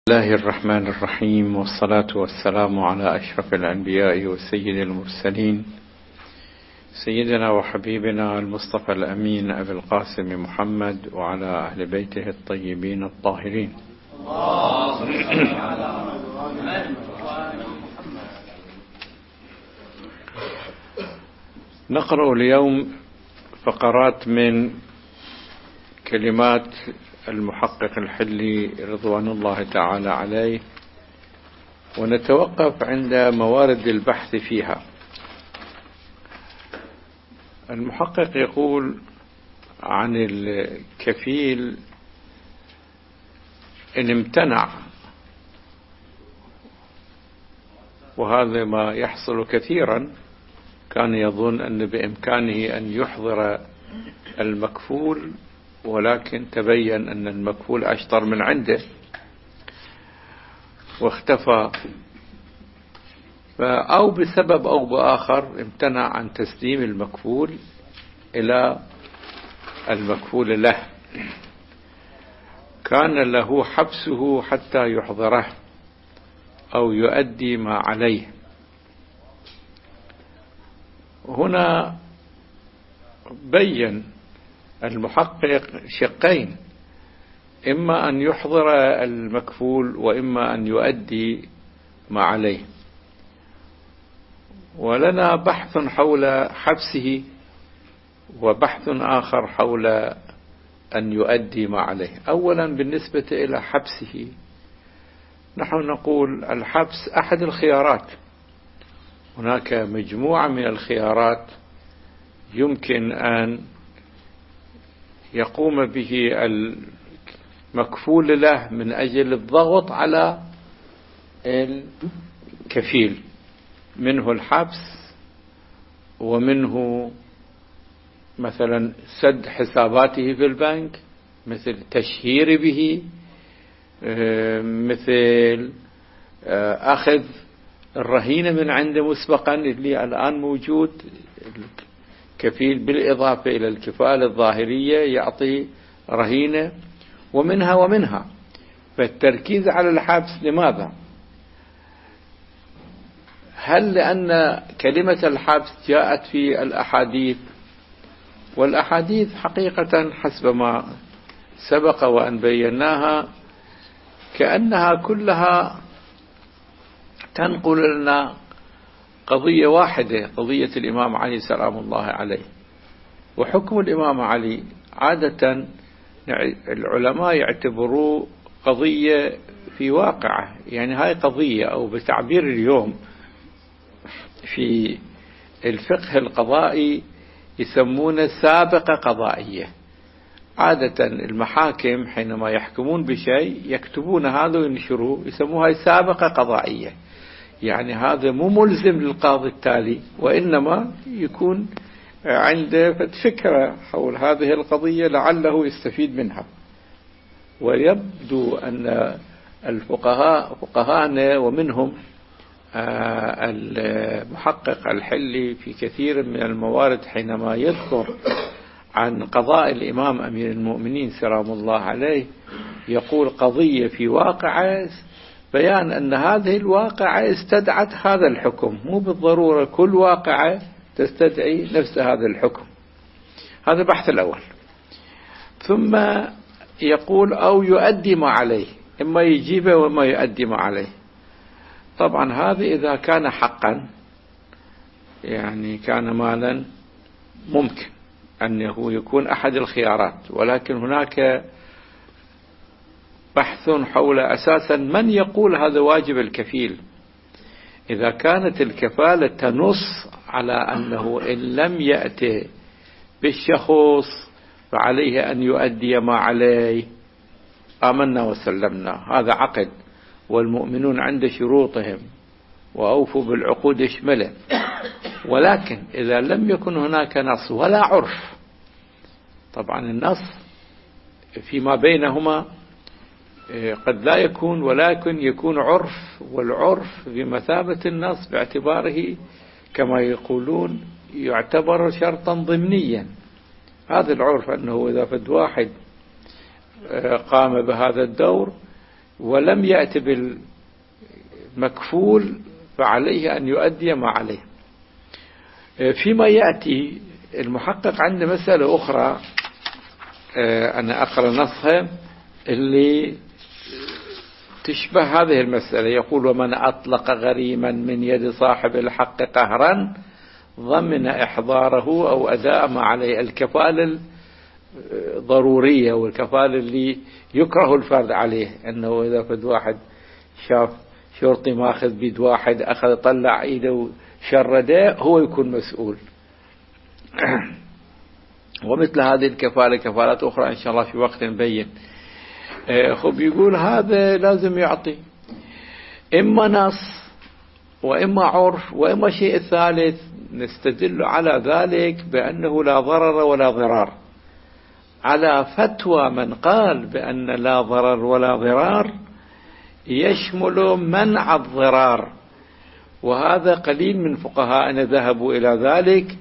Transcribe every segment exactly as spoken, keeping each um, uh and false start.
الله الرحمن الرحيم، والصلاة والسلام على أشرف الأنبياء وسيد المرسلين سيدنا وحبيبنا المصطفى الأمين أبي القاسم محمد وعلى أهل بيته الطيبين الطاهرين. نقرأ اليوم فقرات من كلمات المحقق الحلي رضوان الله تعالى عليه، ونتوقف عند موارد البحث فيها. المحقق يقول عن الكفيل إن امتنع، وهذا ما يحصل كثيرا، كان يظن أن بإمكانه أن يحضر المكفول، ولكن تبين أن المكفول أشطر من عنده واختفى، أو بسبب أو بآخر امتنع عن تسليم المكفول إلى المكفول له، كان له حبسه حتى يحضره أو يؤدي ما عليه. هنا بين المحقق شقين، إما أن يحضر المكفول وإما أن يؤدي ما عليه، ولنا بحث حول حبسه وبحث آخر حول أن يؤدي ما عليه. أولا بالنسبة إلى حبسه، نحن نقول الحبس أحد الخيارات، هناك مجموعة من الخيارات يمكن أن يقوم به المكفول له من أجل الضغط على الكفيل، منه الحبس، ومنه مثلا سد حساباته في البنك، مثل تشهير به، مثل أخذ الرهينة من عنده مسبقا اللي الآن موجود كفيل، بالإضافة إلى الكفالة الظاهرية يعطي رهينة، ومنها ومنها. فالتركيز على الحبس لماذا؟ هل لأن كلمة الحبس جاءت في الأحاديث؟ والأحاديث حقيقة حسب ما سبق وأن بيناها كأنها كلها تنقل لنا قضية واحدة، قضية الإمام علي سلام الله عليه. وحكم الإمام علي عادة العلماء يعتبروه قضية في واقعه، يعني هاي قضية، أو بتعبير اليوم في الفقه القضائي يسمونه سابقة قضائية. عادة المحاكم حينما يحكمون بشيء يكتبون هذا وينشروه، يسموها سابقة قضائية، يعني هذا مو ملزم للقاضي التالي، وإنما يكون عنده فكرة حول هذه القضية لعله يستفيد منها. ويبدو أن الفقهاء فقهاءنا ومنهم المحقق الحلي في كثير من الموارد حينما يذكر عن قضاء الإمام أمير المؤمنين سلام الله عليه يقول قضية في واقعة، بيان أن هذه الواقعة استدعت هذا الحكم، مو بالضرورة كل واقعة تستدعي نفس هذا الحكم. هذا البحث الأول. ثم يقول أو يؤدي ما عليه، إما يجيبه وإما يؤدي ما عليه. طبعا هذا إذا كان حقا، يعني كان مالا، ممكن أنه يكون أحد الخيارات، ولكن هناك بحث حول أساسا من يقول هذا واجب الكفيل. إذا كانت الكفالة تنص على أنه إن لم يأتي بالشخص فعليه أن يؤدي ما عليه، آمنا وسلمنا، هذا عقد، والمؤمنون عند شروطهم وأوفوا بالعقود اشمله. ولكن إذا لم يكن هناك نص ولا عرف، طبعا النص فيما بينهما قد لا يكون، ولكن يكون عرف، والعرف بمثابة النص باعتباره كما يقولون يعتبر شرطا ضمنيا. هذا العرف أنه إذا فد واحد قام بهذا الدور ولم يأتي بالمكفول فعليه أن يؤدي ما عليه. فيما يأتي المحقق عنده مسألة أخرى، أنا أقرأ نصها اللي تشبه هذه المسألة. يقول: ومن أطلق غريما من يد صاحب الحق قهرا ضمن إحضاره أو أداء ما عليه. الكفالة ضرورية، والكفالة اللي يكره الفرد عليه، أنه إذا فد واحد شاف شرطي ماخذ بيد واحد أخذ طلع إيده وشرده، هو يكون مسؤول. ومثل هذه الكفالة كفالات أخرى إن شاء الله في وقت نبين. خب يقول هذا لازم يعطي إما نص وإما عرف وإما شيء ثالث. نستدل على ذلك بأنه لا ضرر ولا ضرار، على فتوى من قال بأن لا ضرر ولا ضرار يشمل منع الضرار، وهذا قليل من فقهاءنا ذهبوا إلى ذلك،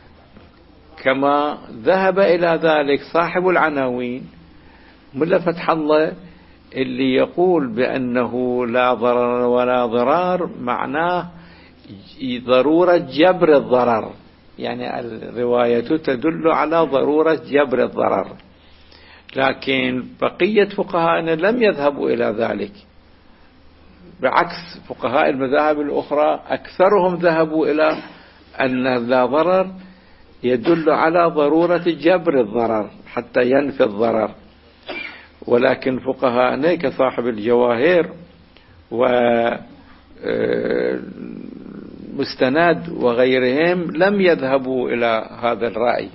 كما ذهب إلى ذلك صاحب العناوين ملا فتح الله، اللي يقول بأنه لا ضرر ولا ضرار معناه ضرورة جبر الضرر، يعني الرواية تدل على ضرورة جبر الضرر. لكن بقية فقهاءنا لم يذهبوا إلى ذلك، بعكس فقهاء المذاهب الأخرى أكثرهم ذهبوا إلى أن لا ضرر يدل على ضرورة جبر الضرر حتى ينفي الضرر. ولكن فقهاءنا كصاحب الجواهر ومستند وغيرهم لم يذهبوا إلى هذا الرأي.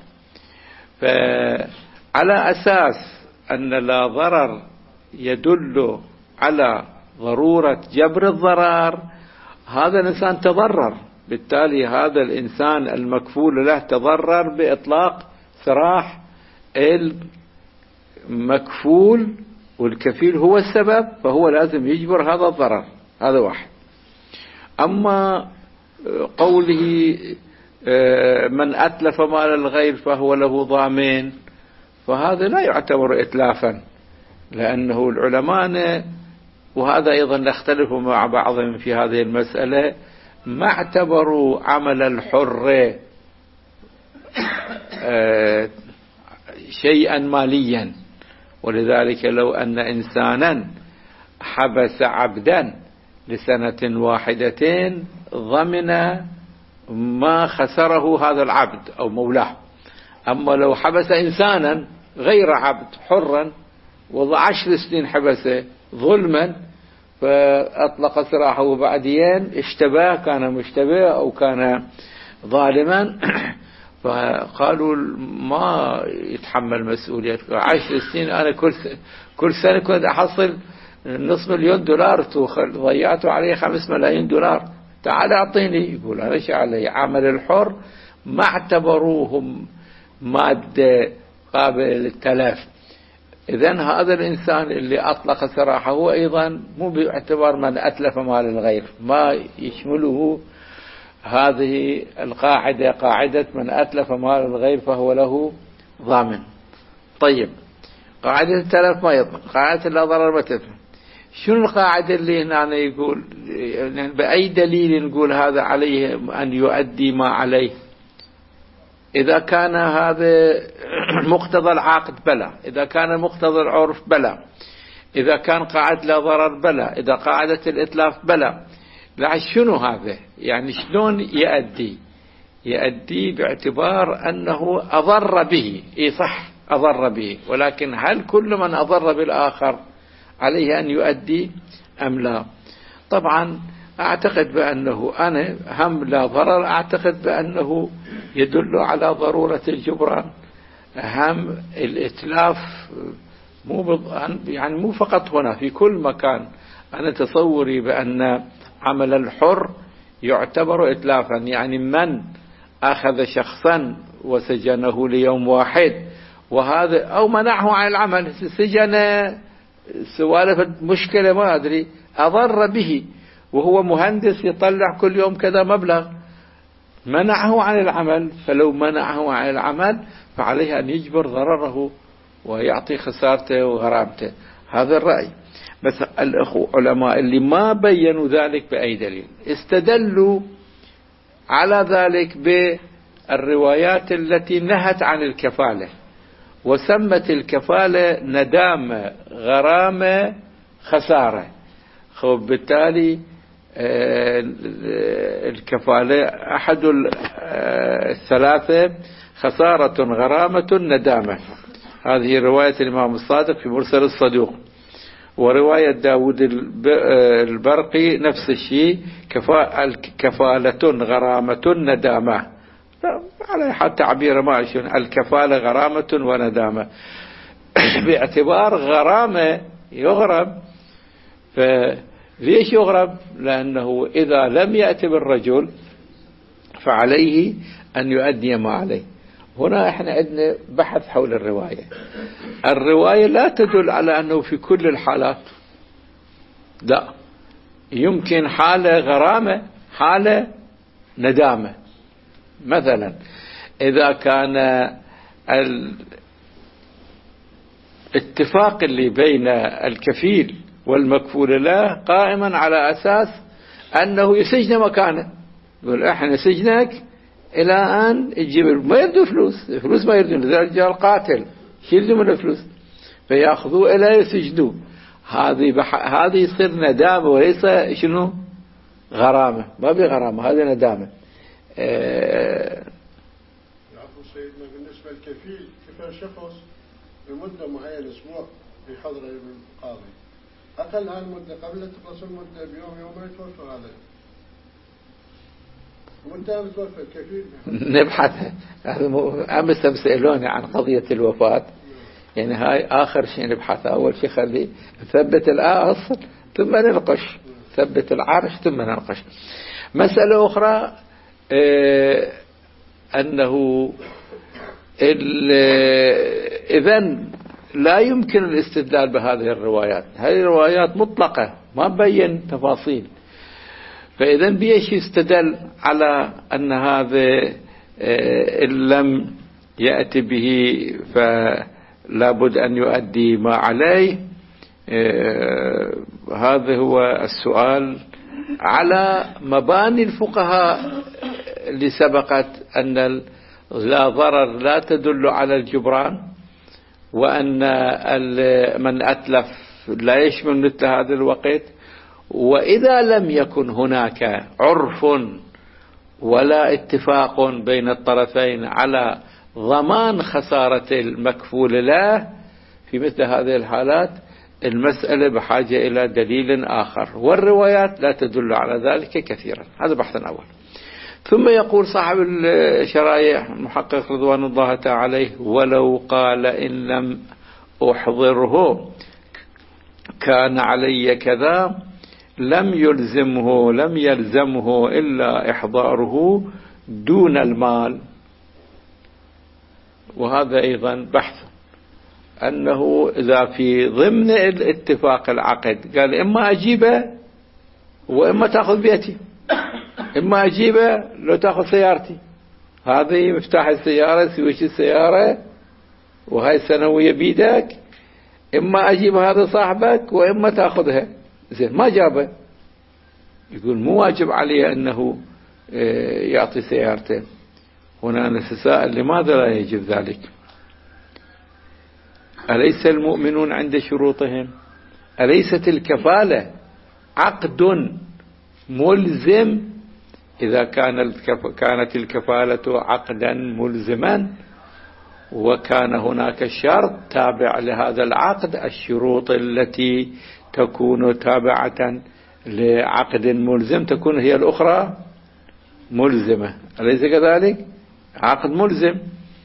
فعلى أساس أن لا ضرر يدل على ضرورة جبر الضرر، هذا الإنسان تضرر، بالتالي هذا الإنسان المكفول له تضرر بإطلاق سراح المكفول، والكفيل هو السبب، فهو لازم يجبر هذا الضرر. هذا واحد. أما قوله من أتلف مال الغير فهو له ضامن، فهذا لا يعتبر إتلافا، لأنه العلماء، وهذا أيضا نختلف مع بعضهم في هذه المسألة، ما اعتبروا عمل الحر شيئا ماليا. ولذلك لو أن إنسانا حبس عبدا لسنة واحدة ضمن ما خسره هذا العبد أو مولاه. أما لو حبس إنسانا غير عبد حرا وضع عشر سنين حبسه ظلما فأطلق سراحه بعدين اشتبه، كان مشتبه أو كان ظالما، فقالوا ما يتحمل مسؤولية عشر سنين. أنا كل كل سنة كنت أحصل نصف مليون دولار، ضيعت عليه خمس ملايين دولار، تعال أعطيني. يقول أنا شو علي؟ عمل الحر ما اعتبروهم مادة قابلة للتلف. إذن هذا الإنسان اللي أطلق سراحه هو أيضا مو باعتبار من أتلف مال الغير، ما يشمله هذه القاعدة، قاعدة من أتلف مال الغير فهو له ضامن. طيب، قاعدة التلف ما يضمن، قاعدة لا ضرر ما تضمن. شنو القاعدة اللي هنا يقول يعني بأي دليل نقول هذا عليه أن يؤدي ما عليه؟ إذا كان هذا مقتضى العقد بلى، إذا كان مقتضى العرف بلى، إذا كان قاعدة لا ضرر بلى، إذا قاعدة الإتلاف بلى. لا، شنو هذا؟ يعني شلون يؤدي؟ يؤدي باعتبار أنه أضر به. إيه صح، أضر به، ولكن هل كل من أضر بالآخر عليه أن يؤدي أم لا؟ طبعا أعتقد بأنه أنا هم لا ضرر، أعتقد بأنه يدل على ضرورة الجبران. هم الإتلاف مو يعني مو فقط هنا، في كل مكان. أنا تصوري بأن عمل الحر يعتبر إتلافا، يعني من أخذ شخصا وسجنه ليوم واحد وهذا أو منعه عن العمل، سجن سوالف مشكلة ما أدري، أضر به وهو مهندس يطلع كل يوم كذا مبلغ، منعه عن العمل. فلو منعه عن العمل فعليه أن يجبر ضرره ويعطي خسارته وغرامته. هذا الرأي. مثل العلماء اللي ما بينوا ذلك بأي دليل استدلوا على ذلك بالروايات التي نهت عن الكفالة، وسمت الكفالة ندامة غرامة خسارة. خب بالتالي الكفالة أحد الثلاثة خسارة غرامة ندامة. هذه رواية الإمام الصادق في مرسل الصدوق، ورواية داود البرقي نفس الشيء، كفالة غرامة ندامة، على حتى تعبير ما يشون الكفالة غرامة وندامة باعتبار غرامة يغرم. فليش يغرم؟ لأنه إذا لم يأتي بالرجل فعليه أن يؤدي ما عليه. هنا احنا عندنا بحث حول الرواية. الرواية لا تدل على أنه في كل الحالات، لا، يمكن حالة غرامة حالة ندامة. مثلا إذا كان الاتفاق اللي بين الكفيل والمكفول له قائما على أساس أنه يسجن مكانه، يقول احنا سجنك إلى أن تجيب، ما يردوا فلوس، فلوس ما يردون، إذا رجال قاتل شيلوا من الفلوس فيأخذوا إلى يسجنوا. هذه بح... هذه يصير ندامة وليس شنو غرامة، ما بغرامة، هذه ندامة. أه... يعرفوا سيدنا بالنسبة للكفيل كفى شخص بمدة معينة أسبوع في حضرة القاضي، أقل هالمدة قبل تخلص المدة بيوم يومين توفى عليه، وانت بتوفى الكفيل. نبحث. أمس سألوني عن قضية الوفاة، يعني هاي آخر شيء نبحث. أول شيء خلي نثبت الأصل ثم ننقش، ثبت العرش ثم ننقش. مسألة أخرى اه أنه إذن لا يمكن الاستدلال بهذه الروايات، هذه الروايات مطلقة ما بين تفاصيل، فإذا بيش يستدل على أن هذا إن لم يأتي به فلا بد أن يؤدي ما عليه. هذا هو السؤال على مباني الفقهاء اللي سبقت، أن لا ضرر لا تدل على الجبران، وأن من أتلف لا يشمل مثل هذا الوقت. وإذا لم يكن هناك عرف ولا اتفاق بين الطرفين على ضمان خسارة المكفول له في مثل هذه الحالات، المسألة بحاجة إلى دليل آخر، والروايات لا تدل على ذلك كثيرا. هذا بحث أول. ثم يقول صاحب الشرائع المحقق رضوان الله تعالى عليه: ولو قال إن لم أحضره كان علي كذا لم يلزمه لم يلزمه إلا إحضاره دون المال. وهذا أيضا بحث، أنه إذا في ضمن الاتفاق العقد قال إما أجيبه وإما تأخذ بيتي، إما أجيبه لو تأخذ سيارتي، هذه مفتاح السيارة سويش السيارة وهاي السنوية بيدك، إما أجيب هذا صاحبك وإما تأخذها. زين ما جابه، يقول مو واجب عليه أنه يعطي سيارته. هنا نتساءل لماذا لا يجب ذلك؟ أليس المؤمنون عند شروطهم؟ أليست الكفالة عقد ملزم؟ إذا كان كانت الكفالة عقدا ملزما وكان هناك شرط تابع لهذا العقد، الشروط التي تكون تابعة لعقد ملزم تكون هي الأخرى ملزمة، أليس كذلك؟ عقد ملزم.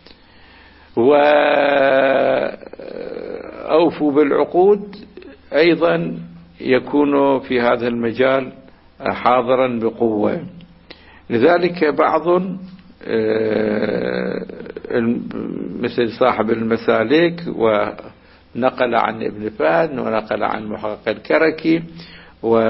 وأوفوا بالعقود أيضا يكون في هذا المجال حاضرا بقوة. لذلك بعض مثل صاحب المسالك ونقل عن ابن فهد ونقل عن محقق الكركي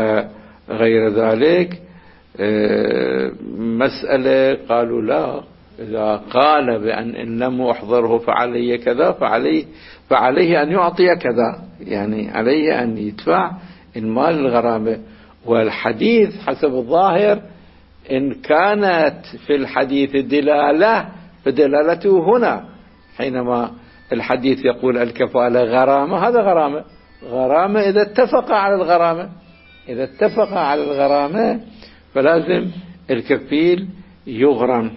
وغير ذلك مسألة قالوا لا، إذا قال بأن إن لم أحضره فعلي كذا فعليه, فعليه أن يعطي كذا، يعني عليه أن يدفع المال الغرامة. والحديث حسب الظاهر إن كانت في الحديث دلالة فدلالته هنا حينما الحديث يقول الكفالة غرامة، هذا غرامة غرامة إذا اتفق على الغرامة، إذا اتفق على الغرامة فلازم الكفيل يغرم.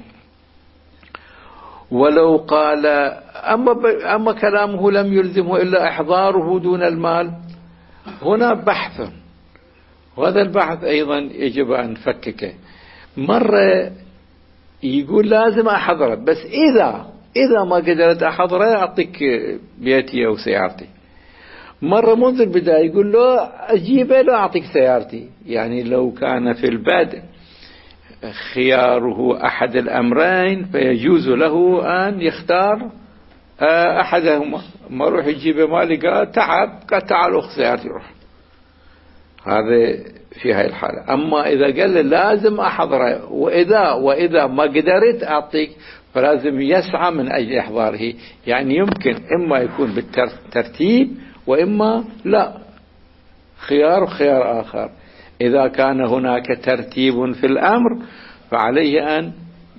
ولو قال أما, أما كلامه لم يلزمه إلا إحضاره دون المال، هنا بحث، وهذا البحث أيضا يجب أن نفككه. مرة يقول لازم أحضره، بس إذا إذا ما قدرت أحضره أعطيك بيتي أو سيارتي. مرة منذ البداية يقول له أجيبه لا أعطيك سيارتي. يعني لو كان في البدء خياره أحد الأمرين فيجوز له أن يختار أحدهما. ما روح يجيبه ما لقى تعب، قال تعال أخذ سيارتي روح. هذا في هاي الحالة. أما إذا قال لازم أحضره وإذا وإذا ما قدرت أعطيك، فلازم يسعى من أجل إحضاره. يعني يمكن إما يكون بالترتيب وإما لا، خيار خيار آخر. إذا كان هناك ترتيب في الأمر فعليه أن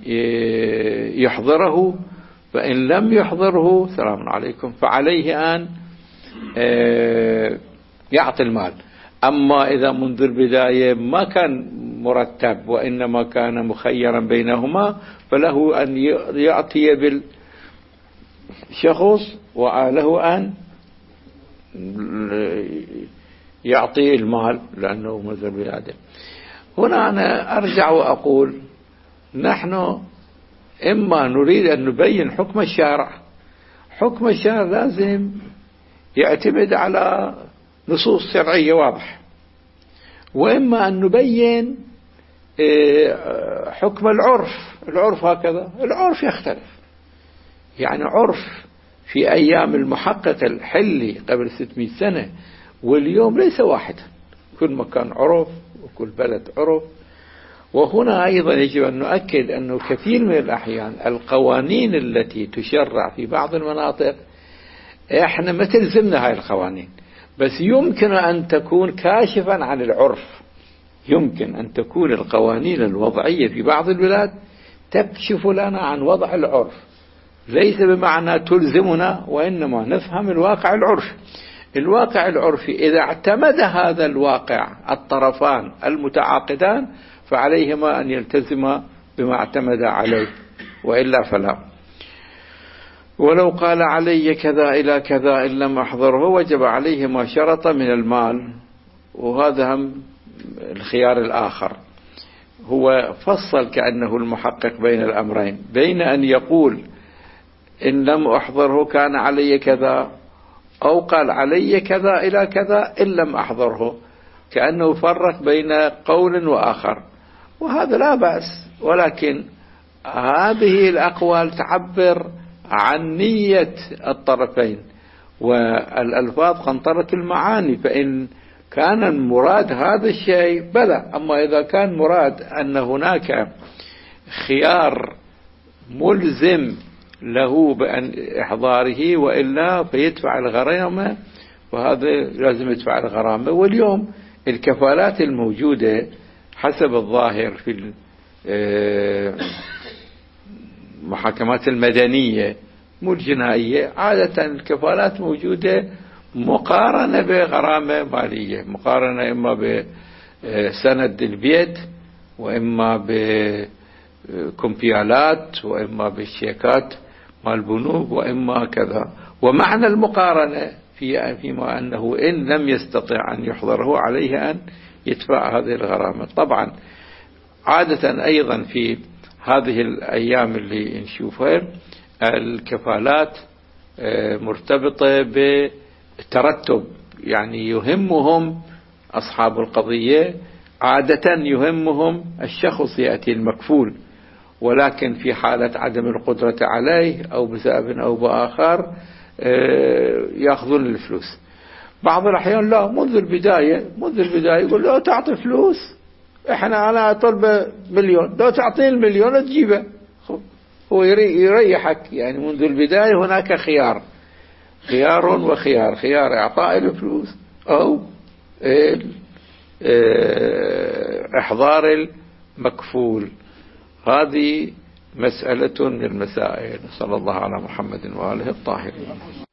يحضره، فإن لم يحضره سلام عليكم فعليه أن يعطي المال. أما إذا منذ البداية ما كان مرتب وإنما كان مخيرا بينهما، فله أن يعطي بالشخص وله أن يعطي المال لأنه منذ البداية. هنا أنا أرجع وأقول نحن إما نريد أن نبين حكم الشارع، حكم الشارع لازم يعتمد على نصوص شرعية واضح، وإما أن نبين حكم العرف. العرف هكذا، العرف يختلف. يعني عرف في أيام المحقق الحلي قبل ستمائة سنة واليوم ليس واحدا، كل مكان عرف وكل بلد عرف. وهنا أيضا يجب أن نؤكد أنه كثير من الأحيان القوانين التي تشرع في بعض المناطق إحنا ما تلزمنا هاي القوانين، بس يمكن أن تكون كاشفا عن العرف. يمكن أن تكون القوانين الوضعية في بعض البلاد تكشف لنا عن وضع العرف، ليس بمعنى تلزمنا، وإنما نفهم الواقع العرفي. الواقع العرفي إذا اعتمد هذا الواقع الطرفان المتعاقدان فعليهما أن يلتزما بما اعتمد عليه، وإلا فلا. ولو قال علي كذا إلى كذا إن لم أحضره وجب عليه ما شرط من المال. وهذا هم الخيار الآخر، هو فصل كأنه المحقق بين الأمرين، بين أن يقول إن لم أحضره كان علي كذا، أو قال علي كذا إلى كذا إن لم أحضره، كأنه فرق بين قول وآخر. وهذا لا بأس، ولكن هذه الأقوال تعبر عن نية الطرفين، والألفاظ قنطرة المعاني. فإن كان المراد هذا الشيء بلى، أما إذا كان مراد أن هناك خيار ملزم له بأن إحضاره وإلا فيدفع الغرامة، وهذا لازم يدفع الغرامة. واليوم الكفالات الموجودة حسب الظاهر في المحاكمات المدنية مو الجنائية، عادة الكفالات موجودة مقارنة بغرامة مالية، مقارنة إما بسند البيت وإما بكمبيالات وإما بالشيكات مال البنوك وإما كذا. ومعنى المقارنة في فيما أنه إن لم يستطع أن يحضره عليه أن يدفع هذه الغرامة. طبعا عادة أيضا في هذه الأيام اللي نشوفها الكفالات مرتبطة بترتب، يعني يهمهم أصحاب القضية عادة يهمهم الشخص يأتي المكفول، ولكن في حالة عدم القدرة عليه أو بسبب أو بآخر يأخذون الفلوس. بعض الأحيان لا، منذ البداية منذ البداية يقول لا تعطي فلوس، إحنا أنا أطلب مليون، لا تعطيني المليون تجيبه. هو يريحك يعني منذ البداية هناك خيار خيار وخيار خيار إعطاء الفلوس أو إحضار المكفول. هذه مسألة من المسائل. صلى الله على محمد وآله الطاهرين.